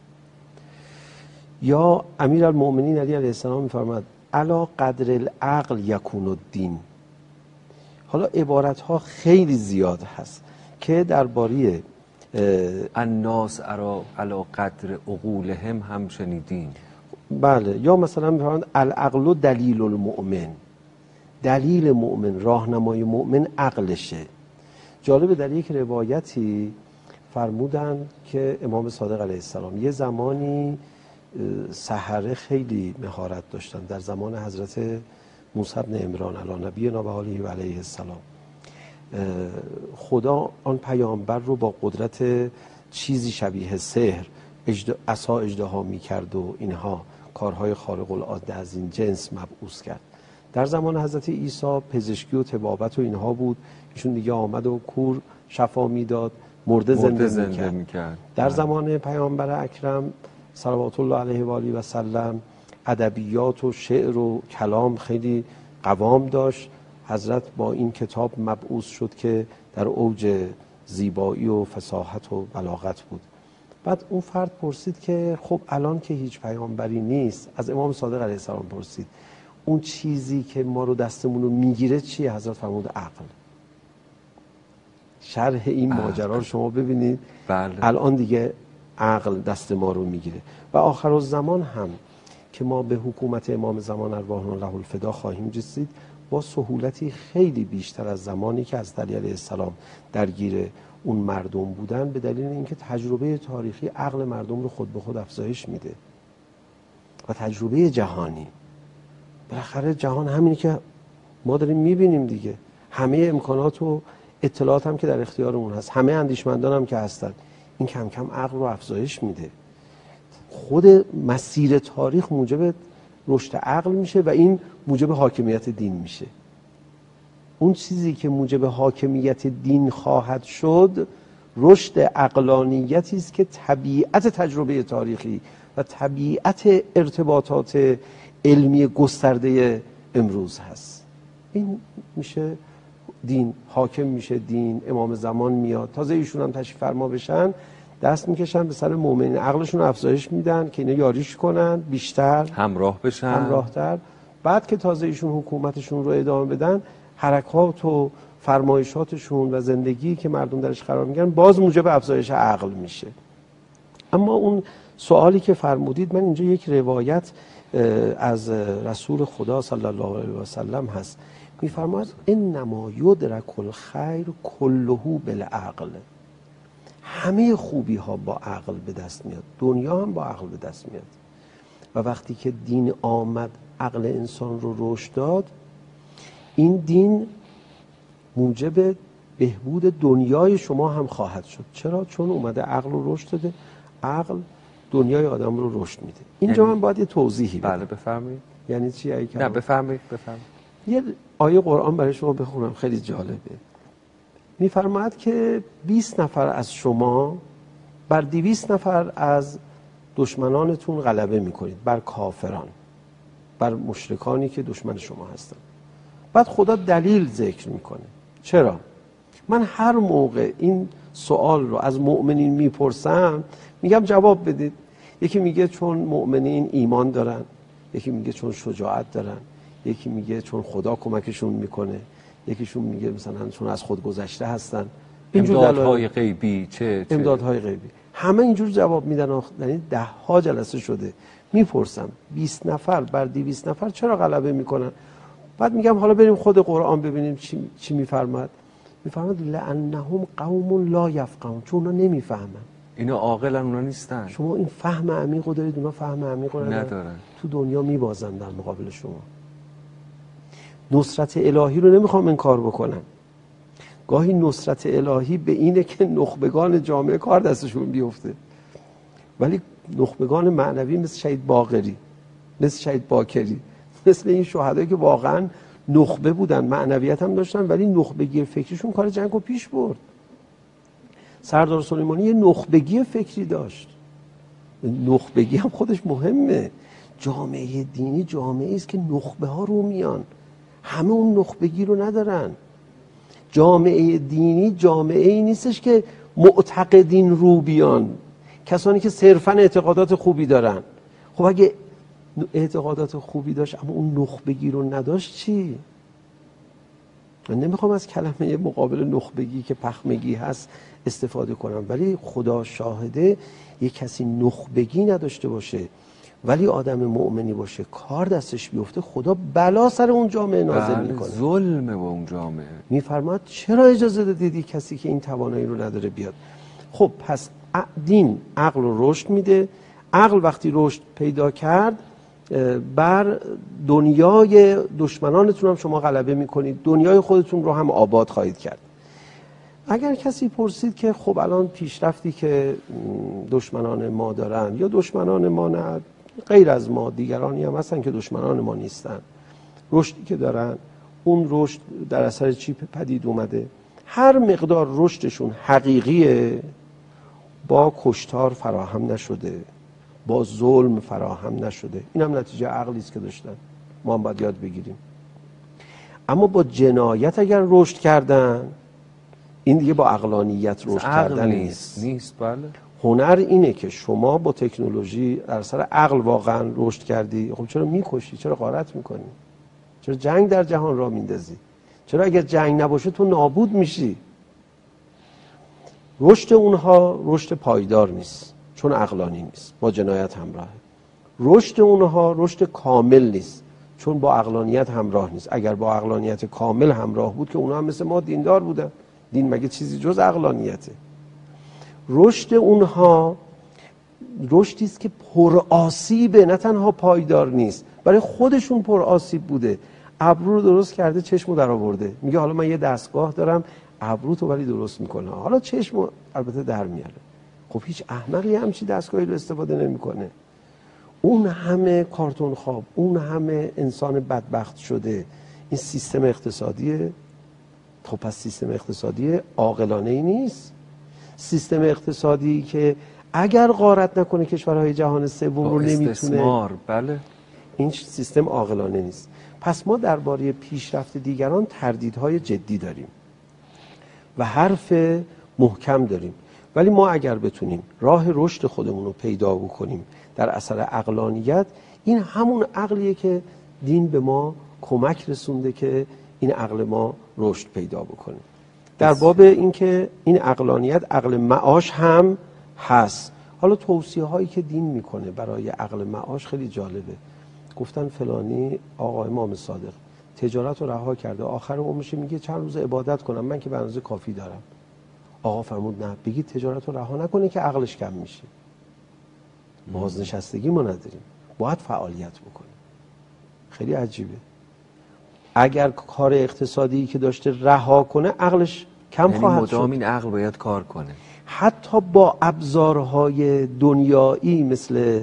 یا امیرالمؤمنین علیه السلام میفرماید علی قدر العقل یکون الدین. حالا عبارت ها خیلی زیاد هست که درباره الناس علی قدر عقولهم هم شنیدین. بله. یا مثلا میفرماید العقل دلیل المؤمن، دلیل مؤمن، راهنمای مؤمن عقلشه. جالبه در یک روایتی فرمودن که امام صادق علیه السلام یه زمانی سحره خیلی مهارت داشتن، در زمان حضرت موسی بن عمران علی نبینا و آله و علیه السلام. خدا آن پیامبر رو با قدرت چیزی شبیه سحر، عصا اژدها میکرد و اینها کارهای خارق العاده از این جنس مبعوث کرد. در زمان حضرت عیسی پزشکی و طبابت و اینها بود، ایشون دیگه آمد و کور شفا میداد، مرده زنده میکرد. در زمان پیامبر اکرم صلوات الله علیه و آله و سلم ادبیات و شعر و کلام خیلی قوام داشت. حضرت با این کتاب مبعوث شد که در اوج زیبایی و فصاحت و بلاغت بود. بعد اون فرد پرسید که خب الان که هیچ پیامبری نیست، از امام صادق علیه السلام پرسید اون چیزی که ما رو دستمون رو میگیره چیه؟ حضرت فرمود عقل. شرح این ماجرا رو شما ببینید. بله. الان دیگه عقل دست ما رو میگیره و آخرالزمان هم که ما به حکومت امام زمان ارواحنا له الفدا خواهیم رسید با سهولتی خیلی بیشتر از زمانی که از علی علیه السلام درگیر اون مردم بودن، به دلیل اینکه تجربه تاریخی عقل مردم رو خود به خود افزایش میده و تجربه جهانی. بالاخره جهان همینی که ما داریم میبینیم دیگه. همه امکانات و اطلاعات هم که در اختیارمون هست، همه اندیشمندان هم که هستن، این کم کم عقل رو افزایش میده. خود مسیر تاریخ موجب رشد عقل میشه و این موجب حاکمیت دین میشه. اون چیزی که موجب حاکمیت دین خواهد شد رشد عقلانیتی است که طبیعت تجربه تاریخی و طبیعت ارتباطات علمی گسترده امروز هست. این میشه دین، حاکم میشه دین. امام زمان میاد، تازه ایشون هم تشریف فرما بشن، دست میکشن به سر مؤمنین، عقلشون افزایش میدن که اینا یاریش کنن، بیشتر همراه بشن، همراهتر. بعد که تازه ایشون حکومتشون رو ادامه بدن، حرکات و فرمایشاتشون و زندگی که مردم درش قرار میگیرن باز موجب افزایش عقل میشه. اما اون سوالی که فرمودید، من اینجا یک روایت از رسول خدا صلی الله علیه و سلم هست، میفرماید انما یدرک الخیر کله بالعقل. همه خوبی ها با عقل به دست میاد، دنیا هم با عقل به دست میاد. و وقتی که دین آمد عقل انسان رو رشد داد، این دین موجب بهبود دنیای شما هم خواهد شد. چرا؟ چون اومده عقل رو رشد داده. عقل دنیای آدم رو رشد میده. اینجا من باید یه توضیحی بدم. بله بفرمایید. یعنی چی؟ نه بفرمایید. یه آیه قرآن برای شما بخونم، خیلی جالبه. میفرماید که 20 نفر از شما بر 200 نفر از دشمنانتون غلبه میکنید، بر کافران، بر مشرکانی که دشمن شما هستن. بعد خدا دلیل ذکر میکنه. چرا؟ من هر موقع این سوال رو از مؤمنین میپرسم، میگم جواب بدید. یکی میگه چون مؤمنین ایمان دارن، یکی میگه چون شجاعت دارن، یکی میگه چون خدا کمکشون میکنه، یکیشون میگه مثلا چون از خود گذشته هستن. امدادهای غیبی چه امدادهای غیبی. همه اینجور جواب میدن. یعنی 10 ها جلسه شده میپرسم 20 نفر بر 200 نفر چرا غلبه میکنن؟ بعد میگم حالا بریم خود قرآن ببینیم چی میفرماد. میفرماد لانهم قوم لا یفقهون، چون اونا نمیفهمن. اینا عاقلن، اونا نیستن. شما این فهم عمیق رو دارید، اونا فهم عمیق رو ندارن. تو دنیا میبازن در مقابل شما. نصرت الهی رو نمیخوام انکار بکنم. گاهی نصرت الهی به اینه که نخبگان جامعه کار دستشون بیفته، ولی نخبگان معنوی مثل شهید باقری، مثل شهید باکری، مثل این شهدایی که واقعا نخبه بودن، معنویت هم داشتن، ولی نخبگی فکریشون کار جنگ رو پیش برد. سردار سلیمانی یه نخبگی فکری داشت. نخبگی هم خودش مهمه. جامعه دینی جامعه است که نخبه ها رو میان، همه اون نخبگی رو ندارن. جامعه دینی جامعه ای نیستش که معتقدین رو بیان، کسانی که صرفا اعتقادات خوبی دارن. خب اگه اعتقادات خوبی داشت اما اون نخبگی رو نداشت چی؟ من نمیخوام از کلمه مقابل نخبگی که پخمگی هست استفاده کنم، ولی خدا شاهده یک کسی نخبگی نداشته باشه ولی آدم مؤمنی باشه، کار دستش بیفته، خدا بلا سر اون جامعه نازل میکنه. ظلمه با اون جامعه. میفرماد چرا اجازه دادید کسی که این توانایی رو نداره بیاد؟ خب پس دین عقل رو رشد میده. عقل وقتی رشد پیدا کرد بر دنیای دشمنانتون هم شما غلبه میکنید، دنیای خودتون رو هم آباد خواهید کرد. اگر کسی پرسید که خب الان پیشرفتی که دشمنان ما دارن یا دشمنان ما نه، غیر از ما دیگرانی هم هستن که دشمنان ما نیستن، رشدی که دارن اون رشد در اثر چی پدید اومده؟ هر مقدار رشدشون حقیقیه، با کشتار فراهم نشده، با ظلم فراهم نشده. این هم نتیجه عقلی است که داشتن، ما هم باید یاد بگیریم. اما با جنایت اگر رشد کردن، این دیگه با عقلانیت رشد کردن نیست. بله. هنر اینه که شما با تکنولوژی در سر عقل واقعا رشد کردی. خب چرا میکشی؟ چرا غارت میکنی؟ چرا جنگ در جهان را میندازی؟ چرا اگر جنگ نباشه تو نابود میشی؟ رشد اونها رشد پایدار نیست، چون عقلانی نیست، با جنایت همراهه. رشد اونها رشد کامل نیست، چون با عقلانیت همراه نیست. اگر با عقلانیت کامل همراه بود که اونها هم مثل ما دیندار بودن. دین مگه چیزی جز عقلانیته؟ رشد اونها رشدی است که پر آسیبه، نه تنها پایدار نیست، برای خودشون پر آسیب بوده. ابرو رو درست کرده، چشمو در آورده، میگه حالا من یه دستگاه دارم ابرو تو ولی درست میکنه، حالا چشمو البته در میاره. خب هیچ احمقی همچی دستگاهی رو استفاده نمیکنه. اون همه کارتون خواب، اون همه انسان بدبخت شده، این سیستم اقتصادیه. خب پس سیستم اقتصادی عاقلانه ای نیست. سیستم اقتصادی که اگر غارت نکنه کشورهای جهان سوم رو نمیتونه، بله، این سیستم عاقلانه نیست. پس ما درباره پیشرفت دیگران تردیدهای جدی داریم و حرف محکم داریم، ولی ما اگر بتونیم راه رشد خودمون رو پیدا بکنیم در اثر عقلانیت، این همون عقلیه که دین به ما کمک رسونده که این عقل ما رشد پیدا بکنه. در باب این که این عقلانیت عقل معاش هم هست. حالا توصیه هایی که دین میکنه برای عقل معاش خیلی جالبه. گفتن فلانی آقا امام صادق تجارت رو رها کرده، آخر عمرش میگه چند روز عبادت کنم، من که به اندازه کافی دارم. آقا فرمود نه، بگید تجارت رو رها نکنه که عقلش کم میشه. بازنشستگی ما نداریم، باید فعالیت بکنیم. خیلی عجیبه. اگر کار اقتصادی که داشته رها کنه عقلش کم خواهد شد. مدام این عقل باید کار کنه. حتی با ابزارهای دنیایی مثل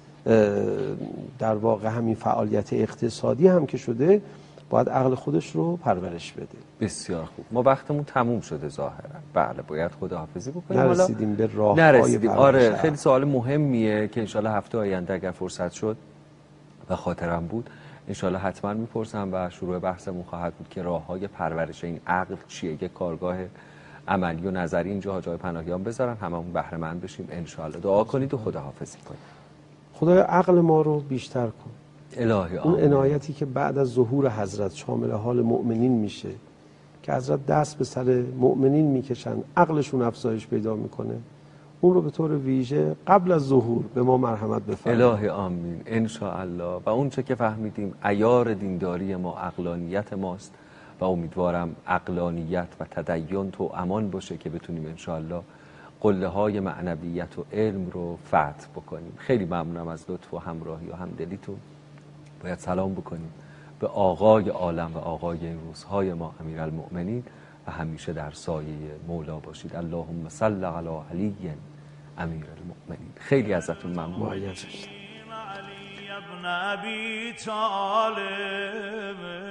در واقع همین فعالیت اقتصادی هم که شده، باید عقل خودش رو پرورش بده. بسیار خوب. ما وقتمون تموم شده ظاهرا. بله باید خداحافظی بکنیم. نرسیدیم به راههای پرورش. آره خیلی سوال مهمیه که انشالله هفته آینده اگر فرصت شد و خاطرم بود انشالله حتما میپرسم و شروع بحثمون خواهد بود که راههای پرورش این عقل چیه. یک کارگاه عملی و نظری اینجا حاج آقای پناهیان بذارن، هممون بهره مند بشیم انشالله. دعا کنید و خداحافظی کنید. خدای عقل ما رو بیشتر کن الهی. اون عنایتی که بعد از ظهور حضرت شامل حال مؤمنین میشه که حضرت دست به سر مؤمنین میکشن، عقلشون افزایش پیدا میکنه، اون رو به طور ویژه قبل از ظهور به ما مرحمت بفرما. الهی آمین ان شاء الله. و اون چه که فهمیدیم عیار دینداری ما عقلانیت ماست و امیدوارم عقلانیت و تدین تو امان باشه که بتونیم ان شاء الله قله های معنویت و علم رو فتح بکنیم. خیلی ممنونم از لطف و همراهی و همدلیتون. باید سلام بکنیم به آقای عالم و آقای این روزهای ما امیرالمؤمنین و همیشه در سایه مولا باشید. اللهم صل علی علی امیرالمؤمنین. خیلی ازتون ممنون. معید شد. ابن ابی طالب